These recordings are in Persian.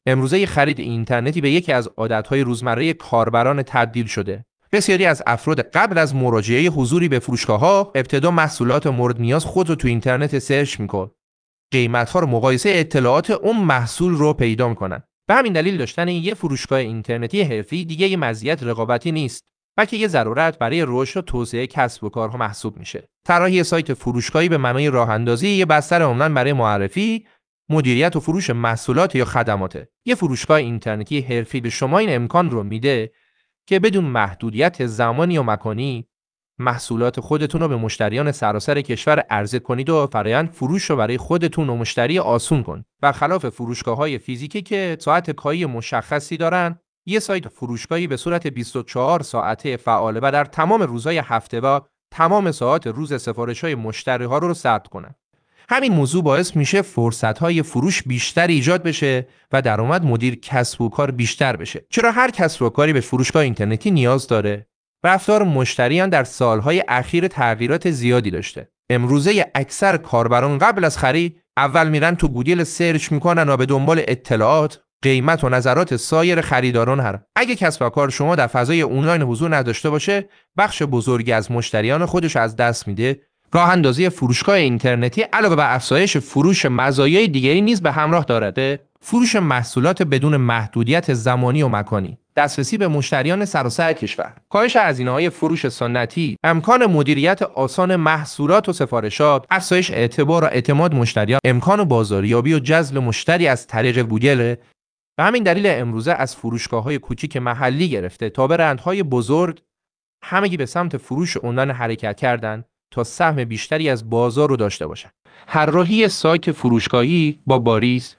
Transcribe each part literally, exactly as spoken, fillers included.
امروزه خرید اینترنتی به یکی از عادتهای روزمره کاربران تبدیل شده. بسیاری از افراد قبل از مراجعه حضوری به فروشگاه‌ها ابتدا محصولات مورد نیاز خود رو تو اینترنت سرچ می‌کنن. قیمت‌ها رو مقایسه اطلاعات اون محصول رو پیدا می‌کنن. به همین دلیل داشتن یه فروشگاه اینترنتی حرفه‌ای دیگه یه مزیت رقابتی نیست، بلکه یه ضرورت برای رشد و توسعه کسب و کارها محسوب میشه. طراحی سایت فروشگاهی به معنای راه‌اندازی یه بستر آنلاین برای معرفی، مدیریت و فروش محصولات یا خدماته. یه فروشگاه اینترنتی حرفه‌ای به شما این امکان رو میده که بدون محدودیت زمانی و مکانی محصولات خودتون رو به مشتریان سراسر کشور عرضه کنید و فرآیند فروش رو برای خودتون و مشتری آسون کنید. برخلاف فروشگاه‌های فیزیکی که ساعت کاری مشخصی دارن، یه سایت فروشگاهی به صورت بیست و چهار ساعته فعاله و در تمام روزهای هفته و تمام ساعات روز سفارش‌های مشتری‌ها رو ثبت کنه. همین موضوع باعث میشه فرصت‌های فروش بیشتر ایجاد بشه و درآمد مدیر کسب و کار بیشتر بشه. چرا هر کسب و کاری به فروشگاه اینترنتی نیاز داره؟ رفتار مشتریان در سالهای اخیر تغییرات زیادی داشته. امروزه اکثر کاربران قبل از خرید اول میرن تو گوگل سرچ میکنن و به دنبال اطلاعات، قیمت و نظرات سایر خریداران هستن. اگه کسب و کار شما در فضای آنلاین حضور نداشته باشه، بخش بزرگی از مشتریان خودش از دست میده. راه اندازی فروشگاه اینترنتی علاوه بر افزایش فروش مزایای دیگری نیز به همراه دارد. فروش محصولات بدون محدودیت زمانی و مکانی، دسترسی به مشتریان سراسر کشور، کاهش هزینه‌های فروش سنتی، امکان مدیریت آسان محصولات و سفارشات، افزایش اعتبار و اعتماد مشتریان، امکان بازاریابی و جذب مشتری از طریق گوگل. به همین دلیل امروزه از فروشگاه‌های کوچیک محلی گرفته تا برندهای بزرگ همگی به سمت فروش آنلاین حرکت کردند تا سهم بیشتری از بازار رو داشته باشند. طراحی سایت فروشگاهی با باریس.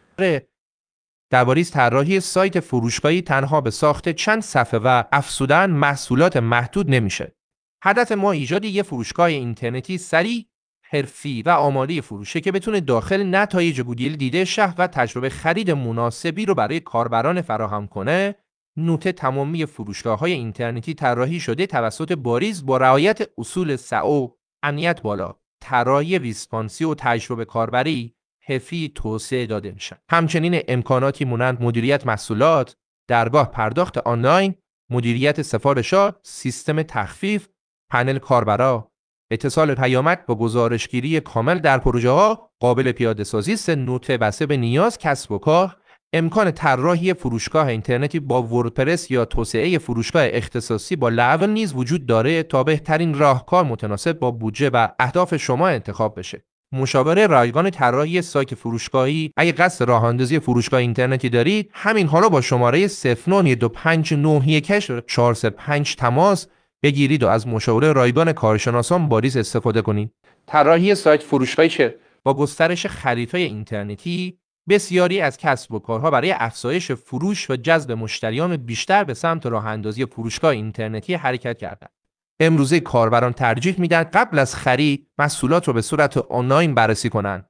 در باریس طراحی سایت فروشگاهی تنها به ساخت چند صفحه و افزودن محصولات محدود نمیشه. هدف ما ایجاد یک فروشگاه اینترنتی سریع، حرفی و آماده فروشه که بتونه داخل نتایج گوگل دیده شهر و تجربه خرید مناسبی رو برای کاربران فراهم کنه. نوت تمامی فروشگاه‌های اینترنتی طراحی شده توسط باریس با رعایت اصول سئو، امنیت بالا، طراحی ریسپانسی و تجربه کاربری حرفی توسعه داده میشن. همچنین امکاناتی مانند مدیریت محصولات، درگاه پرداخت آنلاین، مدیریت سفارشات، سیستم تخفیف، پنل کاربرا، اتصال پیامک با گزارشگیری کامل در پروژه‌ها، قابل پیاده سازی سه نوت بسته به نیاز کسب و کار، امکان طراحی فروشگاه اینترنتی با وردپرس یا توسعه فروشگاه اختصاصی با لول نیز وجود داره تا بهترین راهکار متناسب با بودجه و اهداف شما انتخاب بشه. مشاوره رایگان طراحی سایت فروشگاهی. اگه قصد راه اندازی فروشگاه اینترنتی دارید، همین حالا با شماره صفر نه دو پنج نه یک چهار صفر پنج تماس بگیرید و از مشاوره رایگان کارشناسان باریس استفاده کنید. طراحی سایت فروشگاهی چه؟ با گسترش خریدهای اینترنتی بسیاری از کسب و کارها برای افزایش فروش و جذب مشتریان بیشتر به سمت راه اندازی فروشگاه اینترنتی حرکت کردند. امروزه کاربران ترجیح میدن قبل از خرید محصولات رو به صورت آنلاین بررسی کنن،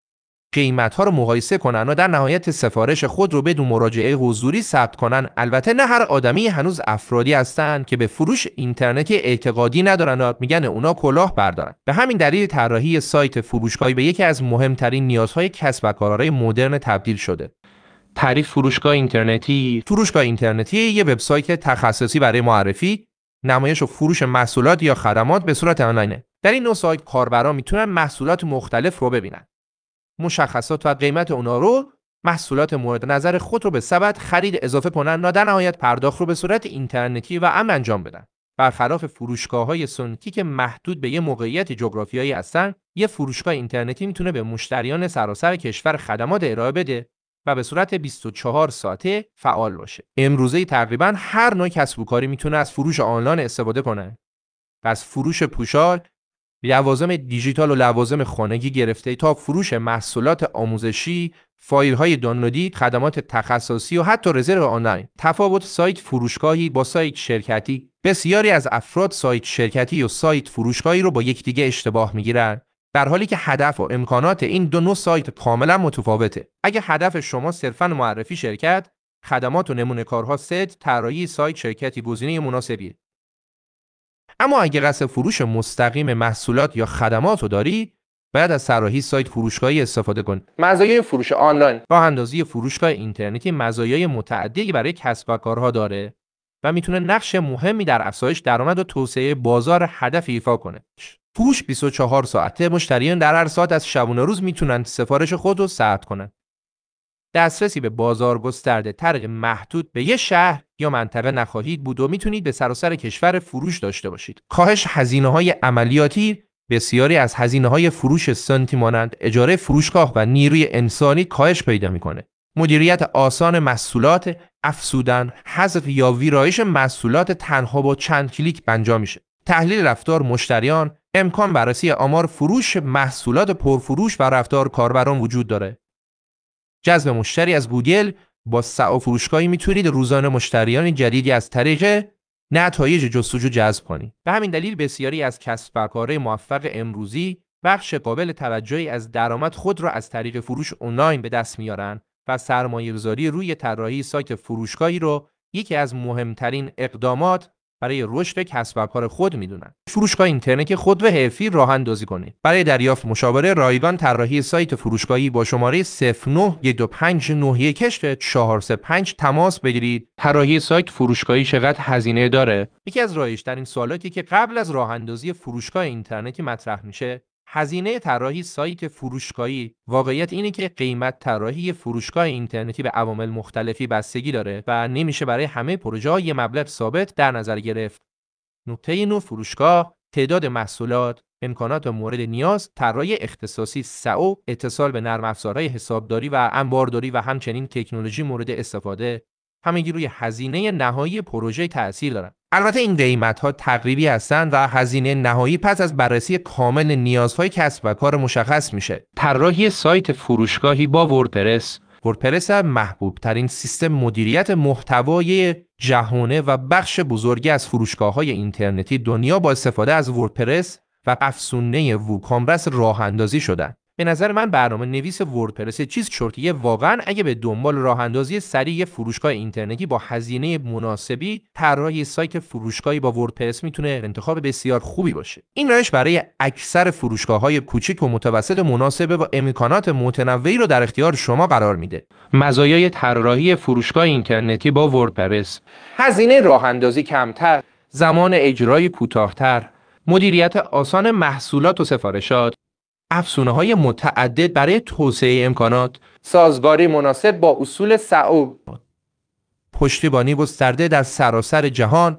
قیمت‌ها رو مقایسه کنن و در نهایت سفارش خود رو بدون مراجعه حضوری ثبت کنن. البته نه هر آدمی، هنوز افرادی هستن که به فروش اینترنتی اعتقادی ندارن و میگن اونا کلاه بردارن. به همین دلیل طراحی سایت فروشگاهی به یکی از مهمترین نیازهای کسب و کارهای مدرن تبدیل شده. تعریف فروشگاه اینترنتی. فروشگاه اینترنتی یه وبسایت تخصصی برای معرفی، نمایش و فروش محصولات یا خدمات به صورت آنلاینه. در این نوع سایت کاربران میتونن محصولات مختلف رو ببینن، مشخصات و قیمت اونا رو، محصولات مورد نظر خود رو به سبد خرید اضافه کنن و در نهایت پرداخت رو به صورت اینترنتی و امن انجام بدن. برخلاف فروشگاه‌های سنتی که محدود به یه موقعیت جغرافیایی هستن، یه فروشگاه اینترنتی میتونه به مشتریان سراسر کشور خدمات ارائه بده و به صورت بیست و چهار ساعته فعال باشه. امروزه تقریبا هر نوع کسب و کاری میتونه از فروش آنلاین استفاده کنه. از فروش پوشال، لوازم دیجیتال و لوازم خانگی گرفته تا فروش محصولات آموزشی، فایل‌های دانلودی، خدمات تخصصی و حتی رزرو آنلاین. تفاوت سایت فروشگاهی با سایت شرکتی. بسیاری از افراد سایت شرکتی و سایت فروشگاهی رو با یکدیگه اشتباه میگیرن، در حالی که هدف و امکانات این دو نوع سایت کاملا متفاوته. اگه هدف شما صرفاً معرفی شرکت، خدمات و نمونه کارها ست، طراحی سایت شرکتی گزینه مناسبیه. اما اگه قصد فروش مستقیم محصولات یا خدمات رو داری، باید از طراحی سایت فروشگاهی استفاده کنید. مزایای فروش آنلاین. راه اندازی فروشگاه اینترنتی مزایای متعددی برای کسب و کارها داره و میتونه نقش مهمی در افزایش درآمد و توسعه بازار هدف ایفا کنه. فروش بیست و چهار ساعته، مشتریان در هر ساعت از شبانه روز میتونن سفارش خود رو ثبت کنن. دسترسی به بازار گسترده، طریق محدود به یه شهر یا منطقه نخواهید بود و میتونید به سراسر کشور فروش داشته باشید. کاهش هزینه‌های عملیاتی. بسیاری از هزینه‌های فروش سنتی مانند اجاره فروشگاه و نیروی انسانی کاهش پیدا می‌کنه. مدیریت آسان محصولات، افزودن، حذف یا ویرایش محصولات تنها با چند کلیک انجام میشه. تحلیل رفتار مشتریان، امکان بررسی آمار فروش محصولات پرفروش و رفتار کاربران وجود داره. جذب مشتری از گوگل. با سئو فروشگاهی میتونید روزانه مشتریان جدیدی از طریق نتایج جستجو جذب کنید. به همین دلیل بسیاری از کسب و کارهای موفق امروزی بخش قابل توجهی از درآمد خود را از طریق فروش آنلاین به دست میارن و سرمایه‌گذاری روی طراحی سایت فروشگاهی رو یکی از مهمترین اقدامات برای رشد کسب و کار خود میدونن. فروشگاه اینترنتی خودرو حرفی راه اندازی کنید. برای دریافت مشاوره رایگان طراحی سایت فروشگاهی با شماره صفر نه یک دو پنج نه یک چهار سه پنج تماس بگیرید. طراحی سایت فروشگاهی چقدر هزینه داره؟ یکی از رایج‌ترین سوالاتی که قبل از راه اندازی فروشگاه اینترنتی مطرح میشه، هزینه طراحی سایت فروشگاهی. واقعیت اینه که قیمت طراحی فروشگاه اینترنتی به عوامل مختلفی بستگی داره و نمیشه برای همه پروژه‌ها یه مبلغ ثابت در نظر گرفت. نقطه نو فروشگاه، تعداد محصولات، امکانات مورد نیاز، طراحی اختصاصی سئو، اتصال به نرم افزارهای حسابداری و انبارداری و همچنین تکنولوژی مورد استفاده، همگی روی هزینه نهایی پروژه تأثیر دارن. البته این قیمت‌ها تقریبی هستند و هزینه نهایی پس از بررسی کامل نیازهای کسب و کار مشخص میشه. طراحی سایت فروشگاهی با وردپرس. وردپرس محبوب ترین سیستم مدیریت محتوای جهانه و بخش بزرگی از فروشگاه‌های اینترنتی دنیا با استفاده از وردپرس و افزونه ووکامرس راه اندازی شدن. به نظر من برنامه نویس وردپرس چیز شرطیه واقعا اگه به دنبال راه اندازی سریع فروشگاه اینترنتی با هزینه مناسبی، طراحی سایت فروشگاهی با وردپرس میتونه انتخاب بسیار خوبی باشه. این روش برای اکثر فروشگاه‌های کوچک و متوسط مناسبه و امکانات متنوعی رو در اختیار شما قرار میده. مزایای طراحی فروشگاه اینترنتی با وردپرس: هزینه راه اندازی کمتر، زمان اجرای کوتاه‌تر، مدیریت آسان محصولات و سفارشات، افزونه‌های متعدد برای توسعه امکانات، سازگاری مناسب با اصول سئو، پشتیبانی گسترده در سراسر جهان.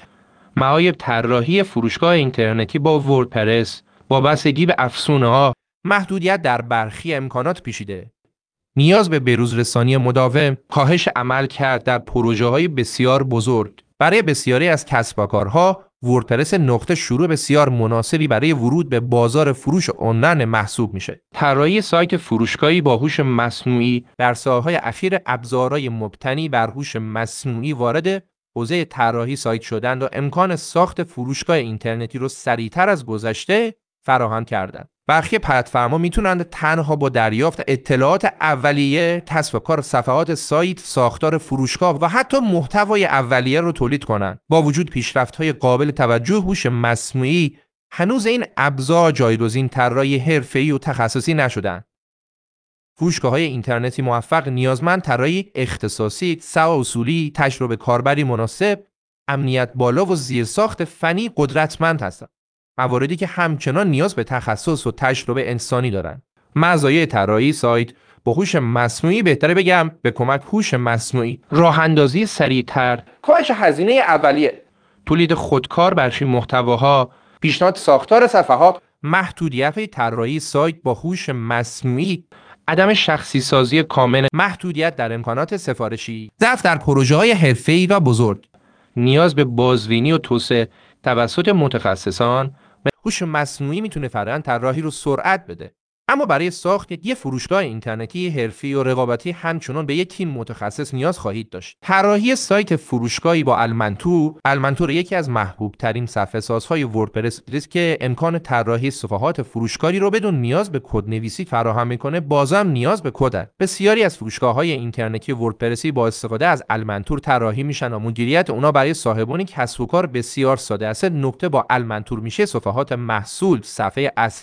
معایب طراحی فروشگاه اینترنتی با وردپرس: وابستگی به افزونه‌ها، محدودیت در برخی امکانات پیچیده، نیاز به بروزرسانی مداوم، کاهش عملکرد در پروژه‌های بسیار بزرگ. برای بسیاری از کسب و کارها وردپرس نقطه شروع بسیار مناسبی برای ورود به بازار فروش آنلاین محسوب میشه. طراحی سایت فروشگاهی با هوش مصنوعی. در سالهای اخیر ابزارهای مبتنی بر هوش مصنوعی وارد حوزه طراحی سایت شدند و امکان ساخت فروشگاه اینترنتی رو سریعتر از گذشته فراهم کردند. برخی پلتفرم‌ها میتونند تنها با دریافت اطلاعات اولیه کسب و کار صفحات سایت، ساختار فروشگاه و حتی محتوای اولیه رو تولید کنند. با وجود پیشرفت‌های قابل توجه هوش مصنوعی، هنوز این ابزار جایگزین طراحی حرفه‌ای و تخصصی نشدند. فروشگاه‌های اینترنتی موفق نیازمند طراحی اختصاصی، سئو اصولی، تجربه کاربری مناسب، امنیت بالا و زیرساخت فنی قدرتمند هستند. مواردی که همچنان نیاز به تخصص و تجربه انسانی دارند. مزایای طراحی سایت با هوش مصنوعی، بهتره بگم به کمک هوش مصنوعی، راه اندازی سریعتر، کاهش هزینه اولیه، تولید خودکار برای محتواها، پیشنهاد ساختار صفحات. محدودیت طراحی سایت با هوش مصنوعی: عدم شخصی سازی کامل، محدودیت در امکانات سفارشی، ضعف در پروژه‌های حرفه‌ای و بزرگ، نیاز به بازبینی و توسعه توسط متخصصان. هوش مصنوعی میتونه فرآیند طراحی رو سرعت بده، اما برای ساخت یک فروشگاه اینترنتی حرفی و رقابتی همچنان به یک تیم متخصص نیاز خواهید داشت. طراحی سایت فروشگاهی با المنتور. المنتور یکی از محبوب ترین صفحه سازهای وردپرس است که امکان طراحی صفحات فروشگاهی رو بدون نیاز به کدنویسی فراهم میکنه. بازم نیاز به کد. بسیاری از فروشگاه‌های اینترنتی وردپرسی با استفاده از المنتور طراحی میشن و مدیریت اونا برای صاحبان کسب و کار بسیار ساده است. نکته با المنتور میشه صفحات محصول، صفحه اصلی،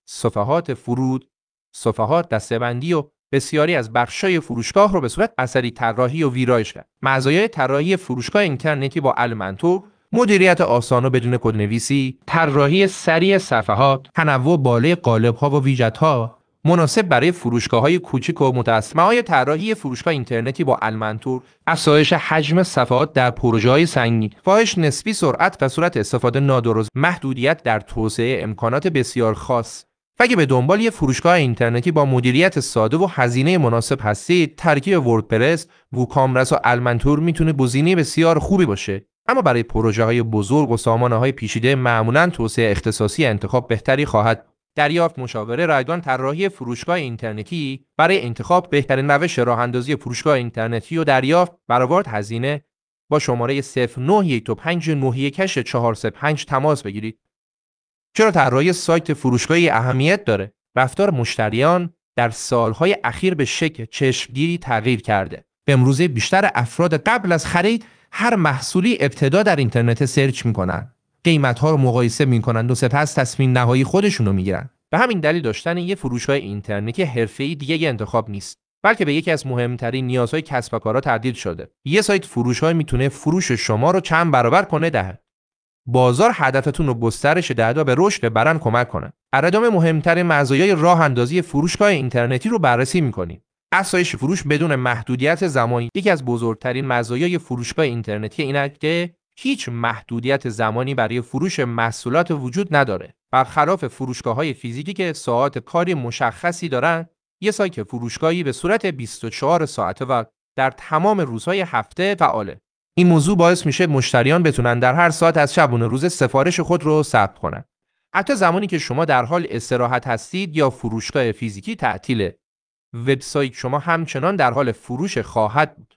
صفحات فرود، صفحات دسته‌بندی و بسیاری از بخشای فروشگاه رو به صورت اثری طراحی و ویرایش کرد. مزایای طراحی فروشگاه اینترنتی با المنتور: مدیریت آسان و بدون کدنویسی، طراحی سریع صفحات، تنوع بالای قالب‌ها و ویجت‌ها، مناسب برای فروشگاه‌های کوچک و متوسط. مزایای طراحی فروشگاه اینترنتی با المنتور: افزایش حجم صفحات در پروژه‌های سنگین، کاهش نسبی سرعت و صورت استفاده نادرست، محدودیت در توسعه امکانات بسیار خاص. اگه به دنبال یه فروشگاه اینترنتی با مدیریت ساده و هزینه مناسب هستید، ترکیب وردپرس، ووکامرس و المنتور میتونه گزینه بسیار خوبی باشه. اما برای پروژه‌های بزرگ و سامانه‌های پیچیده معمولاً توسعه اختصاصی انتخاب بهتری خواهد. دریافت مشاوره رایگان. طراحی فروشگاه اینترنتی برای انتخاب بهترین روش راه‌اندازی فروشگاه اینترنتی و دریافت برآورد هزینه با شماره صفر نه یک دو پنج نه یک چهار سه پنج تماس بگیرید. چرا طراحی سایت فروشگاهی اهمیت داره؟ رفتار مشتریان در سالهای اخیر به شکل چشمگیری تغییر کرده. به امروزه بیشتر افراد قبل از خرید هر محصولی ابتدا در اینترنت سرچ میکنن، قیمت‌ها رو مقایسه میکنن و سپس تصمیم نهایی خودشون رو میگیرن. به همین دلیل داشتن یه فروشگاه اینترنتی حرفه‌ای دیگه یه انتخاب نیست، بلکه به یکی از مهمترین نیازهای کسب و کارها تبدیل شده. یه سایت فروشگاه میتونه فروش شما رو چند برابر کنه، ده بازار هدفتون رو گسترش ده و به رشد برند کمک کنه. در ادامه مهمترین مزایای راه اندازی فروشگاه اینترنتی رو بررسی می‌کنیم. افزایش فروش بدون محدودیت زمانی. یکی از بزرگترین مزایای فروشگاه اینترنتی اینه که هیچ محدودیت زمانی برای فروش محصولات وجود نداره. برخلاف فروشگاه‌های فیزیکی که ساعات کاری مشخصی دارن، یه سایت فروشگاهی به صورت بیست و چهار ساعته و در تمام روزهای هفته فعاله. این موضوع باعث میشه مشتریان بتونن در هر ساعت از شبانه روز سفارش خود رو ثبت کنن. حتی زمانی که شما در حال استراحت هستید یا فروشگاه فیزیکی تعطیله، وبسایت شما همچنان در حال فروش خواهد بود.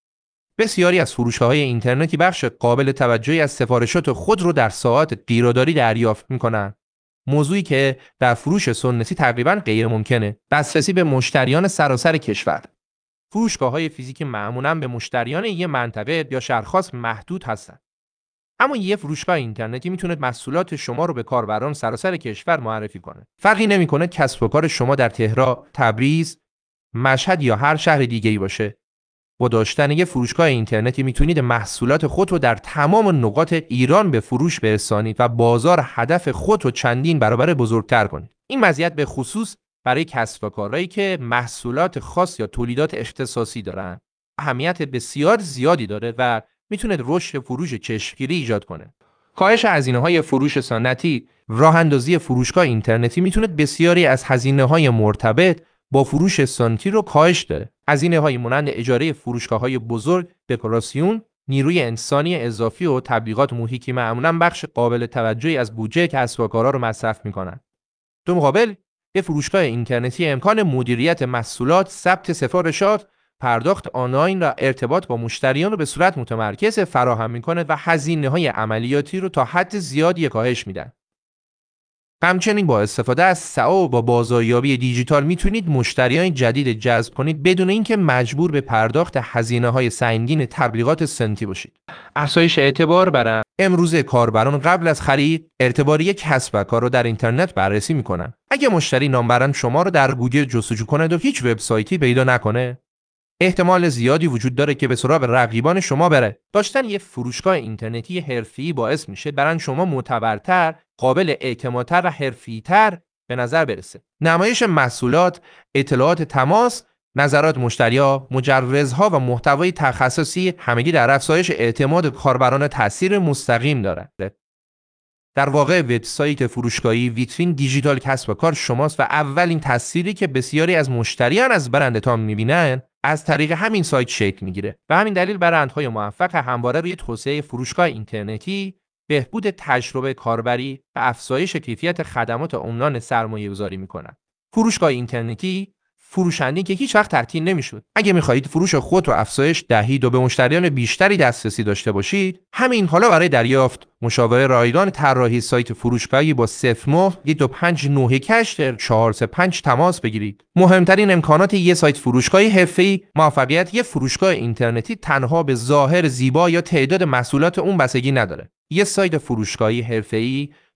بسیاری از فروشگاه‌های اینترنتی بخش قابل توجهی از سفارشات خود رو در ساعات گیروداری دریافت میکنن. موضوعی که در فروش سنتی تقریباً غیر ممکنه. دسترسی به مشتریان سراسر کشور. فروشگاه‌های فیزیکی معمولاً به مشتریان یک منطقه یا شهر خاص محدود هستند. اما یک فروشگاه اینترنتی میتونه محصولات شما رو به کاربران سراسر کشور معرفی کنه. فرقی نمیکنه کسب و کار شما در تهران، تبریز، مشهد یا هر شهر دیگه‌ای باشه. با داشتن یک فروشگاه اینترنتی میتونید محصولات خود رو در تمام نقاط ایران به فروش برسانید و بازار هدف خود رو چندین برابر بزرگتر کنید. این مزیت به خصوص برای کسب و کارهایی که محصولات خاص یا تولیدات اختصاصی دارن اهمیت بسیار زیادی داره و میتونه رشد فروش چشمگیری ایجاد کنه. کاهش هزینه‌های فروش سنتی. راه اندازی فروشگاه اینترنتی میتونه بسیاری از هزینه‌های مرتبط با فروش سنتی رو کاهش ده. هزینه‌های مانند اجاره فروشگاه‌های بزرگ، دکوراسیون، نیروی انسانی اضافی و تبلیغات محیطی معمولاً بخش قابل توجهی از بودجه کسب و کارها رو مصرف می‌کنن. در مقابل، یک فروشگاه اینترنتی امکان مدیریت محصولات، ثبت سفارشات، پرداخت آنلاین و ارتباط با مشتریان رو به صورت متمرکز فراهم می‌کنه و هزینه‌های عملیاتی رو تا حد زیادی کاهش میدن. همچنین با استفاده از سئو با بازاریابی دیجیتال میتونید مشتریان جدید جذب کنید بدون اینکه مجبور به پرداخت هزینه‌های سنگین تبلیغات سنتی باشید. افزایش اعتبار برند. امروزه کاربران قبل از خرید اعتبار یک کسب و کار رو در اینترنت بررسی میکنن. اگه مشتری نامبرند شما رو در گوگل جستجو کنه و هیچ وبسایتی پیدا نکنه، احتمال زیادی وجود داره که به سراغ رقیبان شما بره. داشتن یک فروشگاه اینترنتی حرفه‌ای باعث میشه برای شما معتبرتر، قابل اعتمادتر و حرفه‌ای‌تر به نظر برسه. نمایش محصولات، اطلاعات تماس، نظرات مشتری‌ها، مجوزها و محتوای تخصصی همگی در افزایش اعتماد کاربران تاثیر مستقیم دارند. در واقع وبسایت فروشگاهی ویترین دیجیتال کسب و کار شماست و اولین تأثیری که بسیاری از مشتریان از برندتان می‌بینن از طریق همین سایت شکل میگیره. به همین دلیل برندهای موفق همواره روی توسعه فروشگاه اینترنتی، بهبود تجربه کاربری و افزایش کیفیت خدمات آنلاین سرمایه‌گذاری میکنن. فروشگاه اینترنتی فروشنده که هیچ وقت تعطیل نمیشد. اگه میخواهید فروش خود رو افزایش دهید و به مشتریان بیشتری دسترسی داشته باشید، همین حالا برای دریافت مشاوره رایگان طراحی سایت فروشگاهی با صفر نه یک دو پنج نه یک چهار سه پنج تماس بگیرید. مهمترین امکانات یک سایت فروشگاهی حرفه‌ای موفقیت یک فروشگاه اینترنتی تنها به ظاهر زیبا یا تعداد محصولات اون بستگی نداره. یک سایت فروشگاهی حرفه‌ای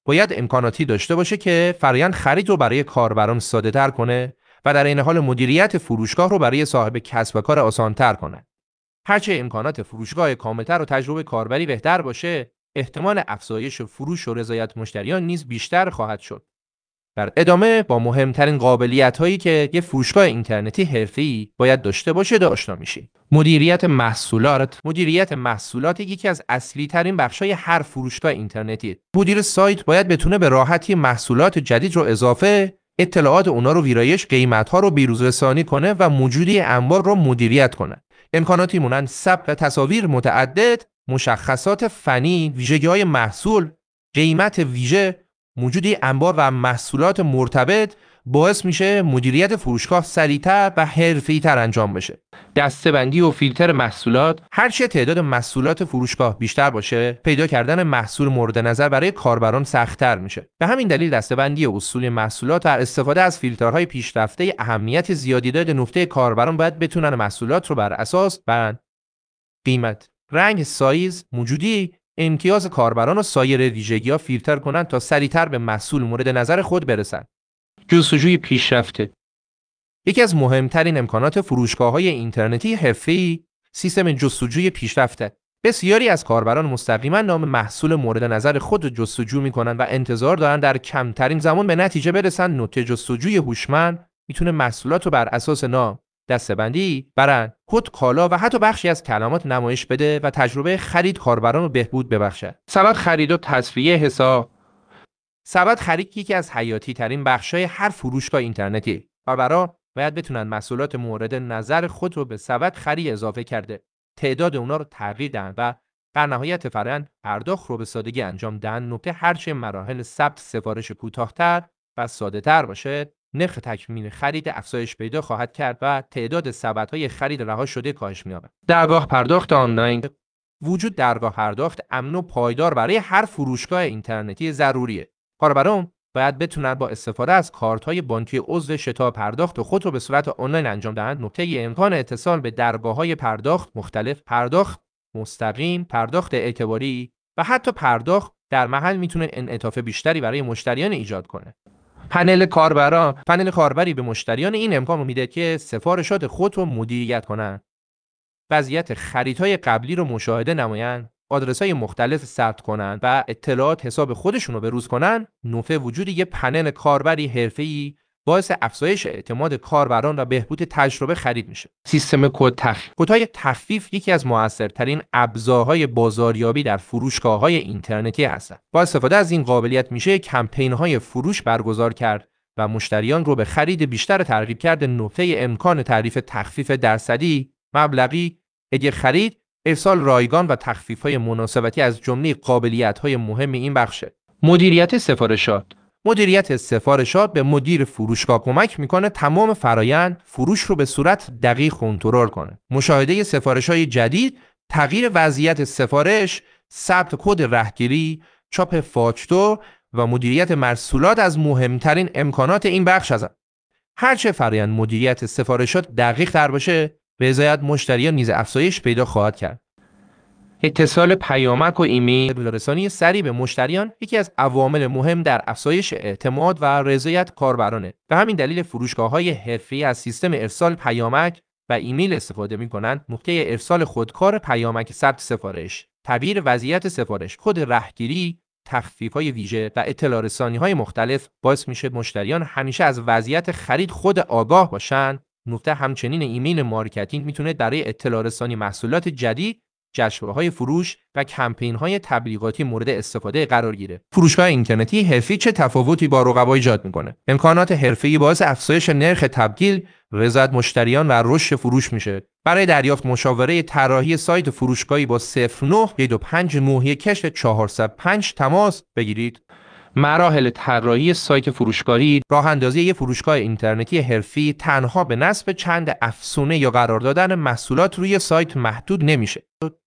باید امکاناتی داشته باشه که فرآیند خرید رو برای کاربران ساده‌تر کنه و در این حال مدیریت فروشگاه رو برای صاحب کسب و کار آسان‌تر کنه. هرچه امکانات فروشگاه کاملتر و تجربه کاربری بهتر باشه، احتمال افزایش فروش و رضایت مشتریان نیز بیشتر خواهد شد. در ادامه با مهمترین قابلیت‌هایی که یک فروشگاه اینترنتی حرفه‌ای باید داشته باشه آشنا میشیم. مدیریت محصولات. مدیریت محصولات یکی از اصلی ترین بخش‌های هر فروشگاه اینترنتی. مدیر سایت باید بتونه به راحتی محصولات جدید رو اضافه، اطلاعات اونا رو ویرایش، قیمت‌ها رو بروزرسانی کنه و موجودی انبار رو مدیریت کنه. امکاناتی مانند ثبت تصاویر متعدد، مشخصات فنی، ویژگی‌های محصول، قیمت ویژه، موجودی انبار و محصولات مرتبط باعث میشه مدیریت فروشگاه سریعتر و حرفه‌ای‌تر انجام بشه. دسته‌بندی و فیلتر محصولات. هرچه تعداد محصولات فروشگاه بیشتر باشه، پیدا کردن محصول مورد نظر برای کاربران سخت‌تر میشه. به همین دلیل دسته‌بندی اصول محصولات و استفاده از فیلترهای پیشرفته اهمیت زیادی داره. نقطه کاربران باید بتونن محصولات رو بر اساس بر قیمت، رنگ، سایز، موجودی امتیاز کاربران و سایر ویژگی‌ها فیلتر کنند تا سریعتر به محصول مورد نظر خود برسند. جستجوی پیشرفته. یکی از مهمترین امکانات فروشگاه‌های اینترنتی حرفه‌ای سیستم جستجوی پیشرفته. بسیاری از کاربران مستقیما نام محصول مورد نظر خود جستجو می‌کنند و انتظار دارند در کمترین زمان به نتیجه برسند. نقطه جستجوی هوشمند میتونه محصولات رو بر اساس نام، دسته‌بندی، برند، کد کالا و حتی بخشی از کلمات نمایش بده و تجربه خرید کاربران رو بهبود ببخشه. سبد خرید و تصفیه حساب. سبد خرید یکی از حیاتی ترین بخش‌های هر فروشگاه اینترنتی. کاربران باید بتونن محصولات مورد نظر خود رو به سبد خرید اضافه کرده، تعداد اونا رو تغییر دهند و در نهایت فرآیند پرداخت رو به سادگی انجام دهند. نکته هرچه مراحل ثبت سفارش کوتاه‌تر و ساده‌تر باشه، نرخ تکمیل خرید افزایش پیدا خواهد کرد و تعداد سبدهای خرید رها شده کاهش می‌یابد. درگاه پرداخت آنلاین. وجود درگاه پرداخت امن و پایدار برای هر فروشگاه اینترنتی ضروریه. کاربران باید بتونن با استفاده از کارت‌های بانکی عضو شتاب پرداخت خود رو به صورت آنلاین انجام دهند. نکته امکان اتصال به درگاه‌های پرداخت مختلف، پرداخت مستقیم، پرداخت اعتباری و حتی پرداخت در محل میتونه انعطاف بیشتری برای مشتریان ایجاد کنه. پنل کاربران. پنل کاربری به مشتریان این امکان رو میده که سفارشات خود رو مدیریت کنند، وضعیت خریدهای قبلی رو مشاهده نمایند، آدرس‌های مختلف ثبت کنند و اطلاعات حساب خودشون رو بروز کنند. نوفه وجود یک پنل کاربری حرفه‌ای باعث افزایش اعتماد کاربران و بهبود تجربه خرید میشه. سیستم کد تخفیف. کدهای تخفیف یکی از موثرترین ابزارهای بازاریابی در فروشگاه‌های اینترنتی هستند. با استفاده از این قابلیت میشه کمپین‌های فروش برگزار کرد و مشتریان رو به خرید بیشتر ترغیب کرد. نوفه امکان تعریف تخفیف درصدی، مبلغی، هدیه خرید، ارسال رایگان و تخفیف‌های مناسبتی از جمله قابلیت‌های مهم این بخشه. مدیریت سفارشات. مدیریت سفارشات به مدیر فروشگاه کمک میکنه تمام فرایند فروش رو به صورت دقیق کنترل کنه. مشاهده سفارش‌های جدید، تغییر وضعیت سفارش، ثبت کد رهگیری، چاپ فاکتور و مدیریت محصولات از مهمترین امکانات این بخش هستند. هرچه فرایند مدیریت سفارشات دقیق تر باشه، به رضایت مشتریان نیز افزایش پیدا خواهد کرد. اتصال پیامک و ایمیل. رسانی سریع به مشتریان یکی از عوامل مهم در افزایش اعتماد و رضایت کاربرانه. به همین دلیل فروشگاه‌های حرفه‌ای از سیستم ارسال پیامک و ایمیل استفاده می‌کنند. نقطه ارسال خودکار پیامک ثبت سفارش، تغییر وضعیت سفارش، کد رهگیری، تخفیف‌های ویژه و اطلاع رسانی‌های مختلف باعث میشه مشتریان همیشه از وضعیت خرید خود آگاه باشند. نقطه همچنین ایمیل مارکتینگ میتونه برای اطلاع رسانی محصولات جدید، جشنواره‌های فروش و کمپین‌های تبلیغاتی مورد استفاده قرار گیره. فروشگاه اینترنتی حرفه‌ای چه تفاوتی با رقبا ایجاد میکنه؟ امکانات حرفه‌ای باعث افزایش نرخ تبدیل، رضایت مشتریان و رشد فروش میشه. برای دریافت مشاوره طراحی سایت فروشگاهی با صفر نه دو پنج نه یک چهارصد و پنج تماس بگیرید. مراحل طراحی سایت فروشگاهی. راه اندازی یک فروشگاه اینترنتی حرفه‌ای تنها به نصب چند افزونه یا قرار دادن محصولات روی سایت محدود نمیشه.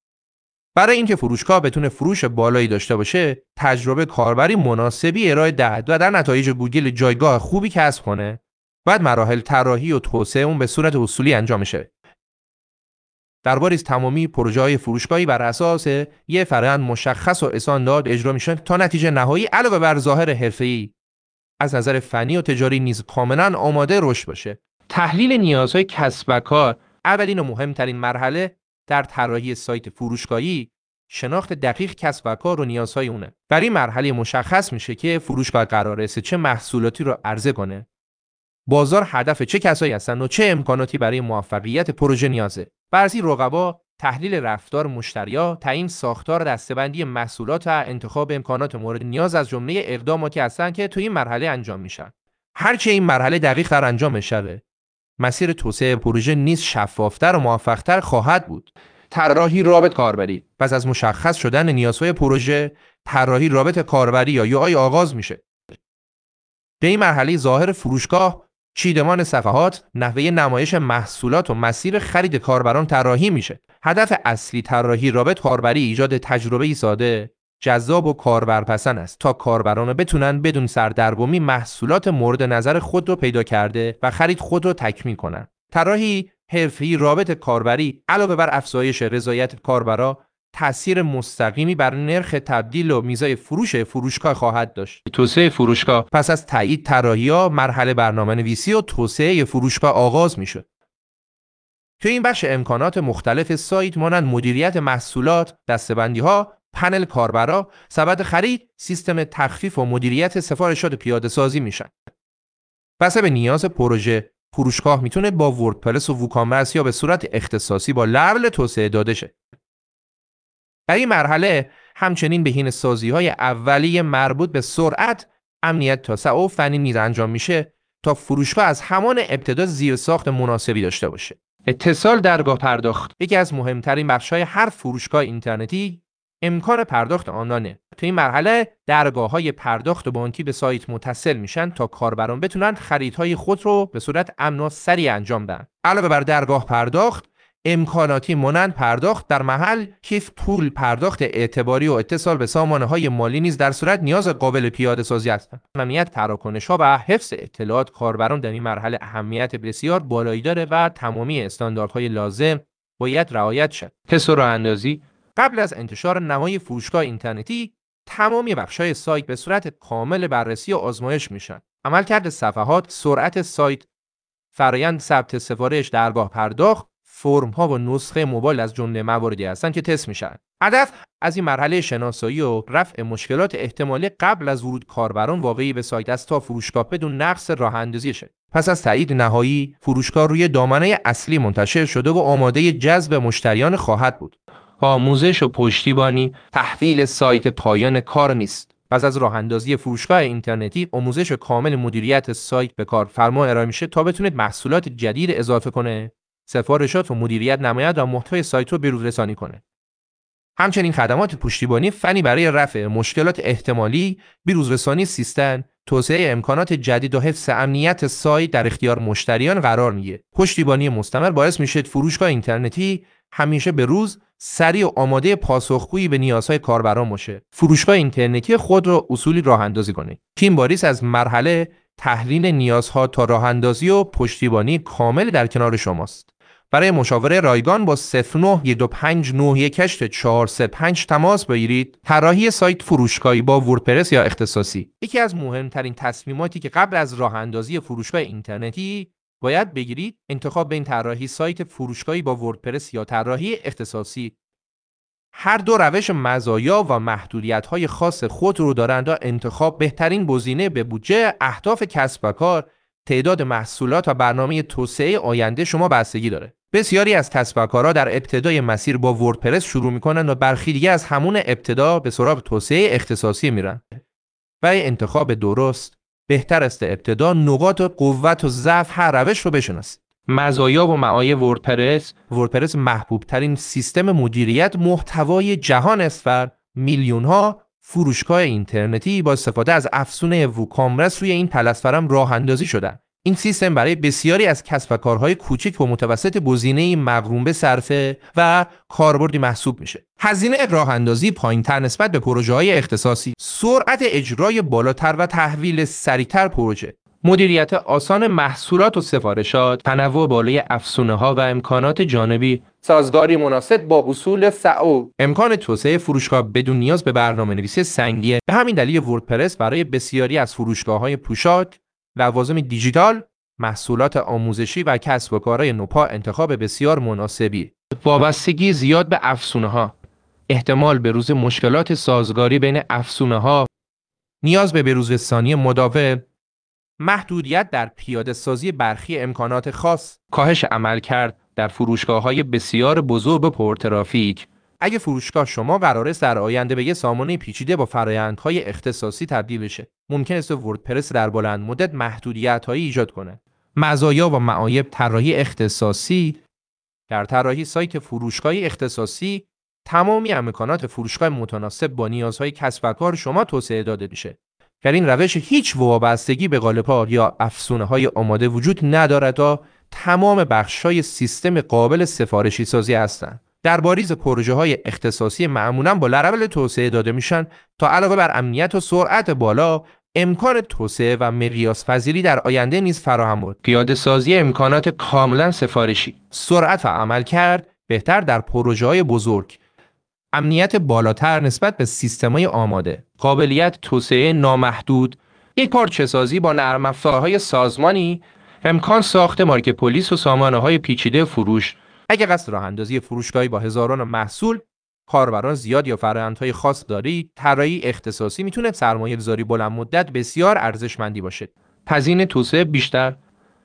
برای اینکه فروشگاه بتونه فروش بالایی داشته باشه، تجربه کاربری مناسبی ارائه دهد و در نتایج گوگل جایگاه خوبی کسب کنه، بعد مراحل طراحی و توسعه اون به صورت اصولی انجام میشه. درباره از تمامی پروژه‌های فروشگاهی بر اساس یک فرآیند مشخص و استاندارد اجرا میشن تا نتیجه نهایی علاوه بر ظاهر حرفه‌ای از نظر فنی و تجاری نیز کاملا آماده رشد باشه. تحلیل نیازهای کسب و کار اولین و مهمترین مرحله در طراحی سایت فروشگاهی شناخت دقیق کسب و کار و نیازهای اونه. در این مرحله مشخص میشه که فروشگاه قراره است چه محصولاتی رو عرضه کنه، بازار هدف چه کسایی هستن و چه امکاناتی برای موفقیت پروژه نیازه. بررسی رقبا، تحلیل رفتار مشتری‌ها، تعیین ساختار دسته‌بندی محصولات و انتخاب امکانات مورد نیاز از جمله اقداماتی هستن که توی این مرحله انجام میشن. هرچه این مرحله دقیق‌تر انجام بشه، مسیر توسعه پروژه نیز شفاف‌تر و موفق‌تر خواهد بود. طراحی رابط کاربری. پس از مشخص شدن نیازهای پروژه، طراحی رابط کاربری یا یو آی آغاز میشه. به این مرحله ظاهر فروشگاه، چیدمان صفحات، نحوه نمایش محصولات و مسیر خرید کاربران طراحی میشه. هدف اصلی طراحی رابط کاربری ایجاد تجربه‌ای ساده، جذاب و کاربرپسند است تا کاربران بتونن بدون سردرگمی محصولات مورد نظر خود رو پیدا کرده و خرید خود رو تکمیل کنن. طراحی حرفه‌ای رابط کاربری علاوه بر افزایش رضایت کاربرا تأثیر مستقیمی بر نرخ تبدیل و میزای فروش فروشگاه خواهد داشت. توسعه فروشگاه پس از تایید طراحی‌ها، مرحله برنامه‌نویسی و توسعه فروشگاه آغاز میشه. تو این بخش امکانات مختلف سایت مانند مدیریت محصولات، دسته‌بندی‌ها، پنل کاربرا، سبد خرید، سیستم تخفیف و مدیریت سفارشات پیاده سازی میشن. بسته به نیاز پروژه، فروشگاه میتونه با وردپرس و ووکامرس یا به صورت اختصاصی با لبل توسعه داده شه. در این مرحله همچنین بهینه‌سازی‌های اولیه مربوط به سرعت، امنیت، توسعه و فنی نیز انجام میشه تا فروشگاه از همان ابتدا زیرساخت مناسبی داشته باشه. اتصال درگاه پرداخت یکی از مهمترین بخش‌های هر فروشگاه اینترنتی امکان پرداخت آنلاینه. تو این مرحله درگاه‌های پرداخت بانکی به سایت متصل میشن تا کاربران بتونن خریدهای خود رو به صورت امن و سریع انجام دهند. علاوه بر درگاه پرداخت، امکاناتی مانند پرداخت در محل، کیف پول، پرداخت اعتباری و اتصال به سامانه‌های مالی نیز در صورت نیاز قابل پیاده سازی هستند. امنیت تراکنش‌ها و حفظ اطلاعات کاربران در این مرحله اهمیت بسیار بالایی داره و تمامی استانداردهای لازم باید رعایت شد. تست و راه‌اندازی قبل از انتشار نهایی فروشگاه اینترنتی، تمامی بخش‌های سایت به صورت کامل بررسی و آزمایش میشن. عملکرد صفحات، سرعت سایت، فرآیند ثبت سفارش، درگاه پرداخت، فرم‌ها و نسخه موبایل از جمله مواردی هستند که تست میشن. هدف از این مرحله شناسایی و رفع مشکلات احتمالی قبل از ورود کاربران واقعی به سایت است تا فروشگاه بدون نقص راه‌اندازی شه. پس از تایید نهایی، فروشگاه روی دامنه اصلی منتشر شده و آماده جذب مشتریان خواهد بود. آموزش و پشتیبانی تحویل سایت پایان کار نیست. پس از راه اندازی فروشگاه اینترنتی، آموزش کامل مدیریت سایت به کارفرما ارائه میشه تا بتونید محصولات جدید اضافه کنه، سفارشات و مدیریت نماید و محتوای سایت رو بروز رسانی کنه. همچنین خدمات پشتیبانی فنی برای رفع مشکلات احتمالی، بروز رسانی سیستم، توسعه امکانات جدید و حفظ امنیت سایت در اختیار مشتریان قرار میگیره. پشتیبانی مستمر باعث میشه فروشگاه اینترنتی همیشه به روز، سریع و آماده پاسخگویی به نیازهای کاربران باشه. فروشگاه اینترنتی خود را اصولی راه اندازی کنید. تیم باریس از مرحله تحلیل نیازها تا راه اندازی و پشتیبانی کامل در کنار شماست. برای مشاوره رایگان با صفر نه یک دو پنج نه یک هشت چهار سه پنج تماس بگیرید. طراحی سایت فروشگاهی با وردپرس یا اختصاصی یکی از مهمترین تصمیماتی که قبل از راه اندازی فروشگاه اینترنتی باید بگیرید، انتخاب بین طراحی سایت فروشگاهی با وردپرس یا طراحی اختصاصی. هر دو روش مزایا و محدودیت‌های خاص خود رو دارند و انتخاب بهترین گزینه به بودجه، اهداف کسب و کار، تعداد محصولات و برنامه توسعه آینده شما بستگی داره. بسیاری از کسب و کارها در ابتدای مسیر با وردپرس شروع می‌کنند و برخی دیگه از همون ابتدا به سراغ توسعه اختصاصی میرن. برای انتخاب درست بهتر است ابتدا نقاط و قوت و ضعف هر روش رو بشناسید. مزایا و معایب وردپرس. وردپرس محبوب ترین سیستم مدیریت محتوای جهان است و میلیون ها فروشگاه اینترنتی با استفاده از افزون ووکامرس روی این پلتفرم راه اندازی شدند. این سیستم برای بسیاری از کسب و کارهای کوچک و متوسط گزینه‌ای مقرون به صرفه و کاربردی محسوب میشه. هزینه راه اندازی پایین‌تر نسبت به پروژه‌های اختصاصی، سرعت اجرای بالاتر و تحویل سریعتر پروژه. مدیریت آسان محصولات و سفارشات، تنوع بالای افزونه‌ها و امکانات جانبی، سازگاری مناسب با اصول سئو، امکان توسعه فروشگاه بدون نیاز به برنامه‌نویسی سنگین. به همین دلیل وردپرس برای بسیاری از فروشگاه‌های پوشاک، لوازم دیجیتال، محصولات آموزشی و کسب و کارهای نوپا انتخاب بسیار مناسبی. وابستگی زیاد به افزونه‌ها، احتمال بروز مشکلات سازگاری بین افزونه‌ها، نیاز به بروزرسانی مداوم، محدودیت در پیاده سازی برخی امکانات خاص، کاهش عملکرد در فروشگاه‌های بسیار بزرگ و پرترافیک. اگه فروشگاه شما قراره در آینده به یه سامانه پیچیده با فرآیندهای اختصاصی تبدیل بشه، ممکن است وردپرس در بلند مدت محدودیت‌هایی ایجاد کنه. مزایا و معایب طراحی اختصاصی. در طراحی سایت فروشگاهی اختصاصی، تمامی امکانات فروشگاه متناسب با نیازهای کسب و کار شما توسعه داده میشه. در این روش هیچ وابستگی به قالب‌ها یا افزونه‌های آماده وجود ندارد تا تمام بخش‌های سیستم قابل سفارشی سازی هستند. در باریز پروژه‌های اختصاصی معمولاً با لرول توسعه داده میشن تا علاوه بر امنیت و سرعت بالا، امکان توسعه و مقیاس پذیری در آینده نیز فراهم بود. پیاده سازی امکانات کاملا سفارشی، سرعت و عملکرد بهتر در پروژه‌های بزرگ، امنیت بالاتر نسبت به سیستم‌های آماده، قابلیت توسعه نامحدود، یک پارچه سازی با نرم افزارهای سازمانی، امکان ساخت مارک پلیس و سامانه‌های پیچیده فروش. اگر قصد راه اندازی فروشگاهی با هزاران محصول، کاربران زیاد یا فرآیندهای خاص دارید، طراحی اختصاصی میتونه سرمایه‌گذاری بلند مدت بسیار ارزشمندی باشه. هزینه توسعه بیشتر،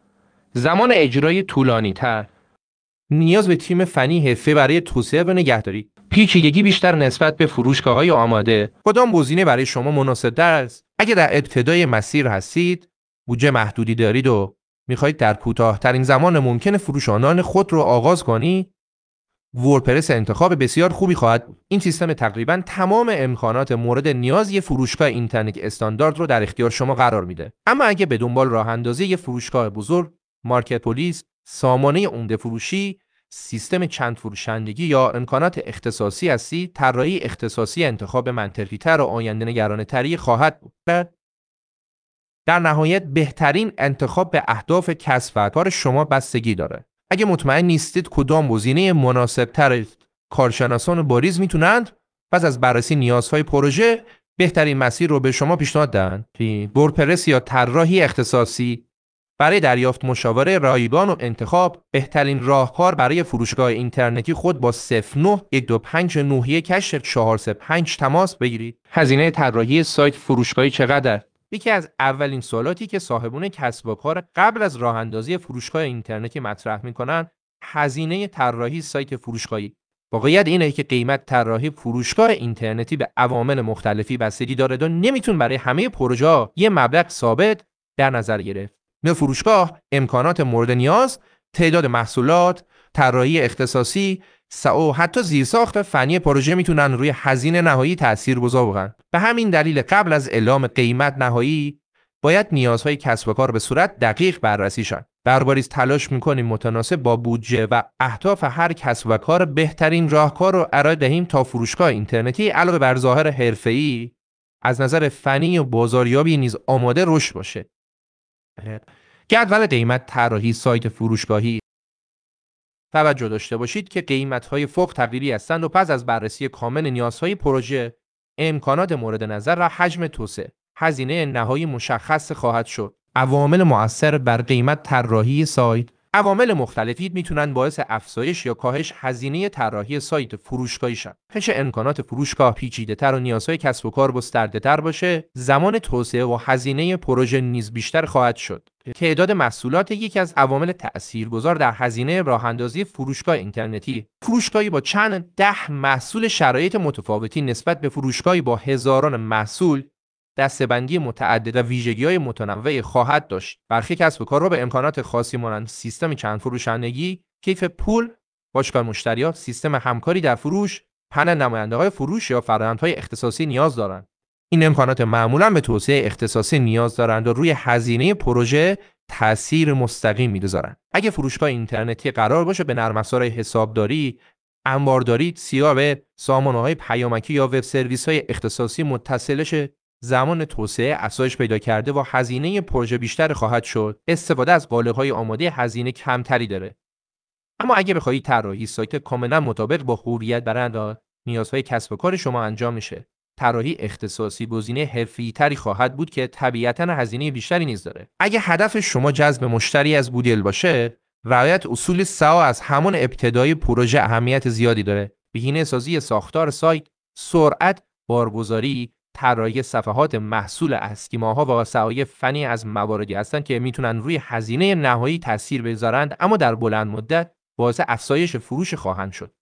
زمان اجرای طولانی‌تر، نیاز به تیم فنی حرفه‌ای برای توسعه و نگهداری، پیچیدگی بیشتر نسبت به فروشگاه‌های آماده. کدام گزینه برای شما مناسب‌تر است؟ اگر در ابتدای مسیر هستید، بودجه محدودی دارید و می‌خواهید در کوتاه‌ترین زمان ممکن فروش آنلاین خود رو آغاز کنید، وردپرس انتخاب بسیار خوبی خواهد بود. این سیستم تقریباً تمام امکانات مورد نیاز یک فروشگاه اینترنت استاندارد رو در اختیار شما قرار میده. اما اگه به دنبال راه اندازی یک فروشگاه بزرگ، مارکت پلیس، سامانه عمده فروشی، سیستم چند فروشندگی یا امکانات اختصاصی هستید، طراحی اختصاصی انتخاب منطقی‌تر و آینده نگرانه‌تری خواهد بود. در نهایت بهترین انتخاب به اهداف کسب و کار شما بستگی داره. اگه مطمئن نیستید کدام گزینه مناسب‌تر است، کارشناسان باریز میتونند پس از بررسی نیازهای پروژه بهترین مسیر رو به شما پیشنهاد دهند. وردپرس یا طراحی اختصاصی برای دریافت مشاوره رایگان و انتخاب، بهترین راهکار برای فروشگاه اینترنتی خود با صفر نه یک دو پنج نه یک چهار سه پنج تماس بگیرید. هزینه طراحی سایت فروشگاهی چقدر؟ یکی از اولین سوالاتی که صاحبون کسب و کار قبل از راه اندازی فروشگاه اینترنتی مطرح میکنن، هزینه طراحی سایت فروشگاهی. واقعیت اینه که قیمت طراحی فروشگاه اینترنتی به عوامل مختلفی بستگی داره و نمیتون برای همه پروژه‌ها یه مبلغ ثابت در نظر گرفت. نوع فروشگاه، امکانات مورد نیاز، تعداد محصولات، طراحی اختصاصی، سئو، حتی زیرساخت فنی پروژه میتونن روی هزینه نهایی تاثیرگذار باشن. به همین دلیل قبل از اعلام قیمت نهایی باید نیازهای کسب و کار به صورت دقیق بررسی شن. درباره تلاش میکنیم متناسب با بودجه و اهداف هر کسب و کار بهترین راهکار رو ارائه دهیم تا فروشگاه اینترنتی علاوه بر ظاهر حرفه‌ای از نظر فنی و بازاریابی نیز آماده رشد باشه. جدول قیمت طراحی سایت فروشگاهی. توجه داشته باشید که قیمت‌های فوق تغییری هستند و پس از بررسی کامل نیازهای پروژه، امکانات مورد نظر و حجم توسعه، هزینه نهایی مشخص خواهد شد. عوامل مؤثر بر قیمت طراحی سایت. عوامل مختلفی میتونن باعث افزایش یا کاهش هزینه طراحی سایت فروشگاهی شن. هرچه امکانات فروشگاه پیچیده‌تر و نیازهای کسب و کار گسترده‌تر باشه، زمان توسعه و هزینه پروژه نیز بیشتر خواهد شد. تعداد محصولات یکی از عوامل تأثیرگذار در هزینه راه‌اندازی فروشگاه اینترنتی. فروشگاهی با چند ده محصول شرایط متفاوتی نسبت به فروشگاهی با هزاران محصول دسته‌بندی متعدد و ویژگی‌های متنوعی خواهد داشت. برخی کسب و کارها به امکانات خاصی مانند سیستم چند فروشندگی، کیف پول، باشگاه مشتریات، سیستم همکاری در فروش، پنل نماینده‌های فروش یا فرآیندهای اختصاصی نیاز دارند. این امکانات معمولاً به توسعه اختصاصی نیاز دارند و روی هزینه پروژه تأثیر مستقیم می‌گذارند. اگه فروشگاه اینترنتی قرار باشه به نرم افزارهای حسابداری، انبارداری، سی آر ام، سامانه‌های پیامکی یا وب سرویس‌های اختصاصی متصل شه، زمان توسعه افزایش پیدا کرده و هزینه پروژه بیشتر خواهد شد، استفاده از قالب‌های آماده هزینه کمتری داره. اما اگه بخوای طراحی سایت کاملا مطابق با هویت برند و نیازهای کسب و کار شما انجام میشه، طراحی اختصاصی گزینه حرفه‌ای‌تری خواهد بود که طبیعتاً هزینه بیشتری نیز داره. اگه هدف شما جذب مشتری از گوگل باشه، رعایت اصول سئو از همان ابتدای پروژه اهمیت زیادی داره. بهینه‌سازی ساختار سایت، سرعت، بارگذاری، طراحی صفحات محصول اسکیماها و سعای فنی از مواردی هستند که میتونن روی هزینه نهایی تاثیر بذارند، اما در بلند مدت باعث افزایش فروش خواهند شد.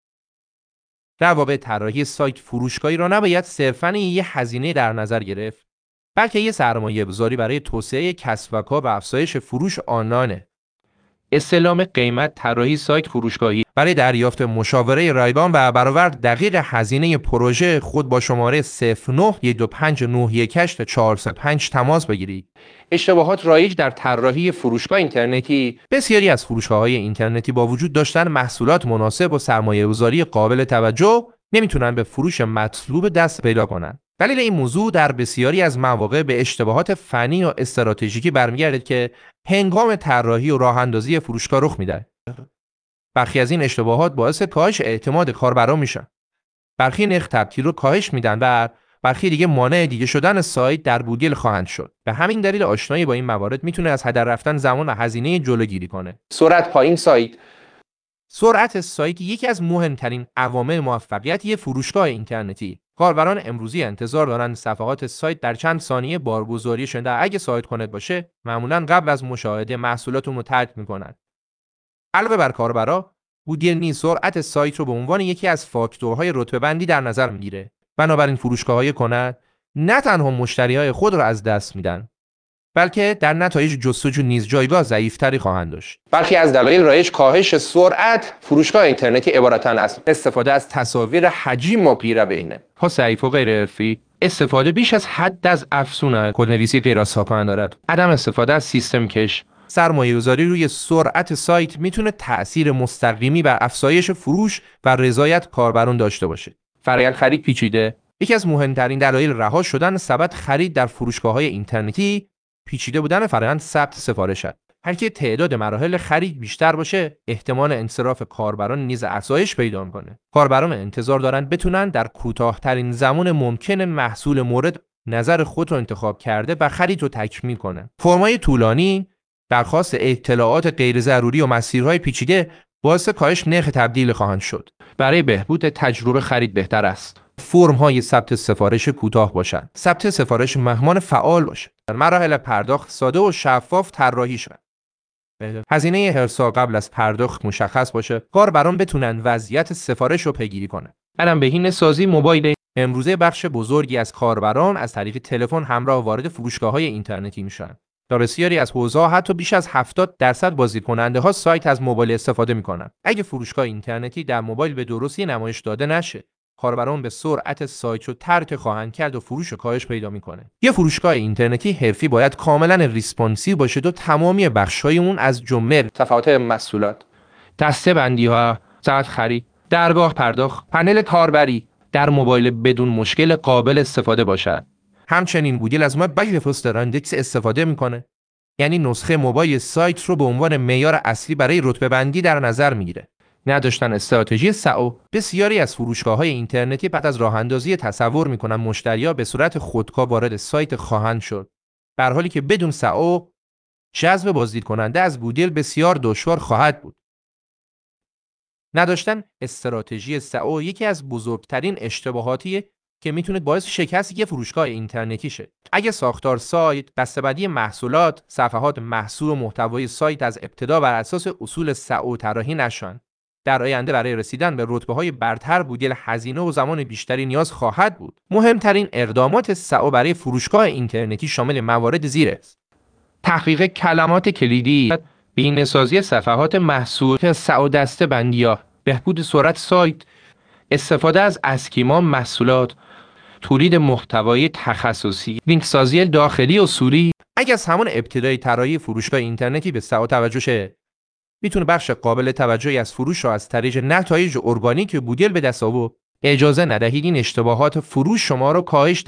روابط طراحی سایت فروشگاهی را نباید صرفاً یه هزینه در نظر گرفت، بلکه یه سرمایه‌گذاری برای توسعه کسب و کار و افزایش فروش آنلاینه. استلام قیمت طراحی سایت فروشگاهی برای دریافت مشاوره رایگان و برآورد دقیق هزینه پروژه خود با شماره صفر نه یک دو پنج نه یک هشت چهار سه پنج تماس بگیرید. اشتباهات رایج در طراحی فروشگاه اینترنتی. بسیاری از فروشگاه‌های اینترنتی با وجود داشتن محصولات مناسب و سرمایه‌گذاری قابل توجه نمیتونن به فروش مطلوب دست پیدا کنن. دلیل این موضوع در بسیاری از مواقع به اشتباهات فنی و استراتژیکی برمیگرده که هنگام طراحی و راه‌اندازی فروشگاه رخ میده. برخی از این اشتباهات باعث کاهش اعتماد کاربران میشن. برخی نرخ تبدیل رو کاهش میدن و برخی دیگه مانع دیده شدن سایت در گوگل خواهند شد. به همین دلیل آشنایی با این موارد میتونه از هدر رفتن زمان و هزینه جلوگیری کنه. سرعت پایین سایت. سرعت سایت یکی از مهمترین عوامل موفقیت یک فروشگاه اینترنتی. کاربران امروزی انتظار دارند صفحات سایت در چند ثانیه بارگذاری شده. اگه سایت کانت باشه، معمولاً قبل از مشاهده محصولاتون رو ترک میکنن. علاوه بر کاربرا، گوگل نیز سرعت سایت رو به عنوان یکی از فاکتورهای رتبه‌بندی در نظر میگیره. بنابراین فروشگاه‌های کانت نه تنها مشتریای خود را از دست میدن، بلکه در نتایج جستجو نیز جایگاه ضعیف‌تری خواهند داشت. برخی از دلایل رایج کاهش سرعت فروشگاه اینترنتی عبارتند از استفاده از تصاویر حجیم و پیرابینه ها ضعیف و غیر حرفی، استفاده بیش از حد از افزون کدنویسی غیر ساکن دارد، عدم استفاده از سیستم کش. سرمایه‌گذاری روی سرعت سایت میتونه تأثیر مستقیمی بر افزایش فروش و رضایت کاربران داشته باشه. فرآیند خرید پیچیده. یکی از مهمترین دلایل رها شدن سبد خرید در فروشگاه‌های اینترنتی پیچیده بودن فرآیند ثبت سفارش است. هر که تعداد مراحل خرید بیشتر باشه، احتمال انصراف کاربران نیز افزایش پیدا می‌کنه. کاربران انتظار دارند بتونن در کوتاه‌ترین زمان ممکن محصول مورد نظر خود رو انتخاب کرده و خرید رو تکمیل کنه. فرمای طولانی، درخواست اطلاعات غیر ضروری و مسیرهای پیچیده باعث کاهش نرخ تبدیل خواهند شد. برای بهبود تجربه خرید بهتر است فرم‌های ثبت سفارش کوتاه باشند. ثبت سفارش مهمان فعال باشد. مراحل پرداخت ساده و شفاف طراحی شود. هزینه ارسال قبل از پرداخت مشخص باشه. کاربران بتونن وضعیت سفارش رو پیگیری کنن. الان بهینه‌سازی موبایل. امروزه بخش بزرگی از کاربران از طریق تلفن همراه وارد فروشگاه‌های اینترنتی میشن. در بسیاری از حوزه‌ها حتی بیش از هفتاد درصد بازدیدکننده‌ها سایت از موبایل استفاده می‌کنند. اگه فروشگاه اینترنتی در موبایل به درستی نمایش داده نشه، کاربران به سرعت سایت رو ترک خواهند کرد و فروش کاهش پیدا می‌کنه. یه فروشگاه اینترنتی حرفی باید کاملاً ریسپانسیو باشه و تمامی بخش‌های اون از جمله صفحات محصولات، دسته‌بندی‌ها، ساعت خرید، درگاه پرداخت، پنل کاربری در موبایل بدون مشکل قابل استفاده باشد. همچنین گوگل از ما بگ پست راندکس استفاده میکنه، یعنی نسخه موبایل سایت رو به عنوان معیار اصلی برای رتبه بندی در نظر میگیره. نداشتن استراتژی سئو. بسیاری از فروشگاه‌های اینترنتی بعد از راه اندازی تصور میکنن مشتری‌ها به صورت خودکار وارد سایت خواهند شد، در حالی که بدون سئو جذب بازدید کننده از گوگل بسیار دشوار خواهد بود. نداشتن استراتژی سئو یکی از بزرگترین اشتباهاتیه که میتونه باعث شکست یک فروشگاه اینترنتی شه. اگه ساختار سایت، دسته‌بندی محصولات، صفحات محصول و محتوای سایت از ابتدا بر اساس اصول سئو طراحی نشن، در آینده برای رسیدن به رتبه‌های برتر گوگل هزینه و زمان بیشتری نیاز خواهد بود. مهمترین اقدامات سئو برای فروشگاه اینترنتی شامل موارد زیر است: تحقیق کلمات کلیدی، بهینه‌سازی صفحات محصول، سئو دسته‌بندی‌ها، بهبود سرعت سایت، استفاده از اسکیما محصولات، تولید محتوای تخصصی، لینک سازی داخلی اصولی. اگه از همان ابتدای طراحی فروشگاه اینترنتی به سئو توجه شه، میتونه بخش قابل توجهی از فروش رو از طریق نتایج ارگانیک گوگل به دست آورد. اجازه ندهید این اشتباهات فروش شما رو کاهش دهند.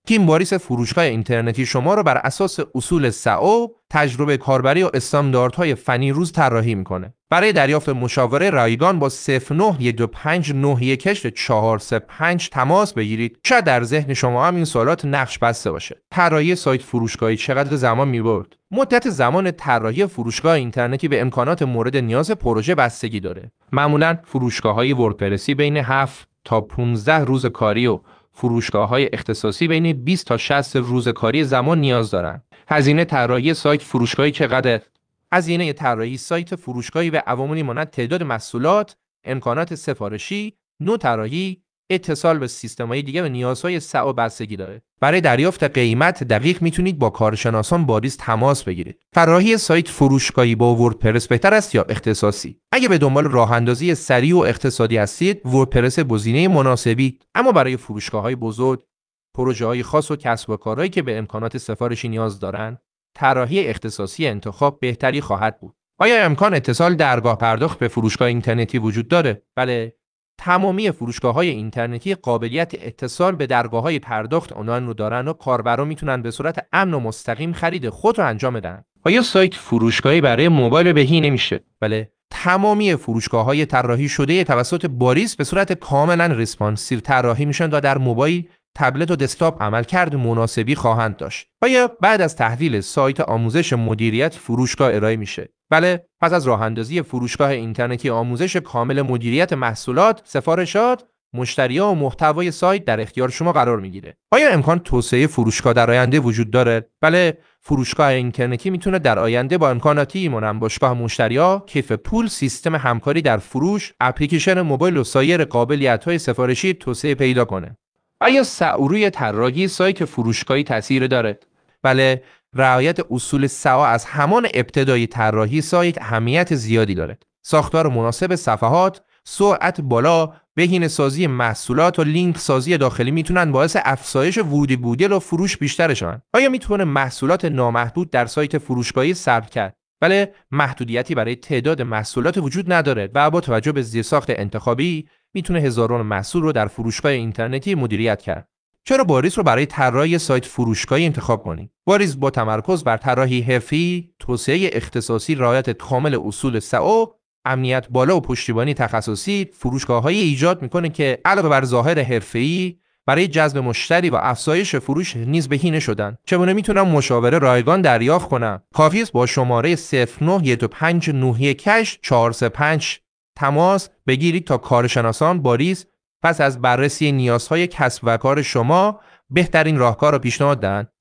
تیم باریس فروشگاه اینترنتی شما رو بر اساس اصول سئو، تجربه کاربری و استانداردهای فنی روز طراحی میکنه. برای دریافت مشاوره رایگان با صفر نه یک دو پنج نه یک هشت چهار سه پنج تماس بگیرید. شاید در ذهن شما هم این سوالات نقش بسته باشه. طراحی سایت فروشگاهی چقدر زمان میبرد؟ مدت زمان طراحی فروشگاه اینترنتی به امکانات مورد نیاز پروژه بستگی داره. معمولاً فروشگاه‌های وردپرسی بین هفت تا پانزده روز کاری و فروشگاه‌های اختصاصی بین بیست تا شصت روز کاری زمان نیاز دارن. هزینه طراحی سایت فروشگاهی چقدر؟ هزینه طراحی سایت فروشگاهی به عواملی مانند تعداد محصولات، امکانات سفارشی، نوع طراحی، اتصال به سیستم‌های دیگه و نیازهای سئو بستگی داره. برای دریافت قیمت دقیق میتونید با کارشناسان باریس تماس بگیرید. طراحی سایت فروشگاهی با وردپرس بهتر است یا اختصاصی؟ اگه به دنبال راه‌اندازی سریع و اقتصادی هستید، وردپرس گزینه مناسبی، اما برای فروشگاه‌های بزرگ، پروژه‌های خاص و کسب و کارهایی که به امکانات سفارشی نیاز دارند، طراحی اختصاصی انتخاب بهتری خواهد بود. آیا امکان اتصال درگاه پرداخت به فروشگاه اینترنتی وجود داره؟ بله. تمامی فروشگاه‌های اینترنتی قابلیت اتصال به درگاه‌های پرداخت آنلاین رو دارن و کاربران میتونن به صورت امن و مستقیم خرید خود رو انجام بدن. آیا سایت فروشگاهی برای موبایل بهینه نمیشه؟ بله. تمامی فروشگاه‌های طراحی شده توسط باریس به صورت کاملا ریسپانسیو طراحی میشن و در موبایل، تبلت و دسکتاپ عملکرد مناسبی خواهند داشت. آیا بعد از تحویل سایت آموزش مدیریت فروشگاه ارائه میشه؟ بله، پس از راه اندازی فروشگاه اینترنتی آموزش کامل مدیریت محصولات، سفارشات، مشتریان و محتوای سایت در اختیار شما قرار میگیره. آیا امکان توسعه فروشگاه در آینده وجود داره؟ بله، فروشگاه اینترنتی میتونه در آینده با امکاناتی مانند باشگاه مشتری‌ها، کیف پول، سیستم همکاری در فروش، اپلیکیشن موبایل و سایر قابلیت‌های سفارشی توسعه پیدا کنه. آیا سئو روی طراحی سایت فروشگاهی تأثیر داره؟ بله، رعایت اصول سئو از همان ابتدای طراحی سایت اهمیت زیادی دارد. ساختار مناسب صفحات، سرعت بالا، بهینه‌سازی محصولات و لینک سازی داخلی میتونن باعث افزایش ورودی بودل و فروش بیشتر شوند. آیا میتونه محصولات نامحدود در سایت فروشگاهی ثبت کرد؟ بله، محدودیتی برای تعداد محصولات وجود نداره و با توجه به زیرساخت انتخابی میتونه هزاران محصول رو در فروشگاه اینترنتی مدیریت کرد. چرا باریس رو برای طراحی سایت فروشگاهی انتخاب کنید؟ باریس با تمرکز بر طراحی حرفه‌ای، توسعه اختصاصی، رعایت کامل اصول سئو، امنیت بالا و پشتیبانی تخصصی، فروشگاه‌هایی ایجاد میکنه که علاوه بر ظاهر حرفه‌ای، برای جذب مشتری و افزایش فروش نیز بهینه شدن. چگونه میتونم مشاوره رایگان دریافت کنم؟ کافی است با شماره صفر نه یک دو پنج نه یک هشت چهار سه پنج تماس بگیرید تا کارشناسان باریس پس از بررسی نیازهای کسب و کار شما بهترین راهکار را پیشنهاد دهند.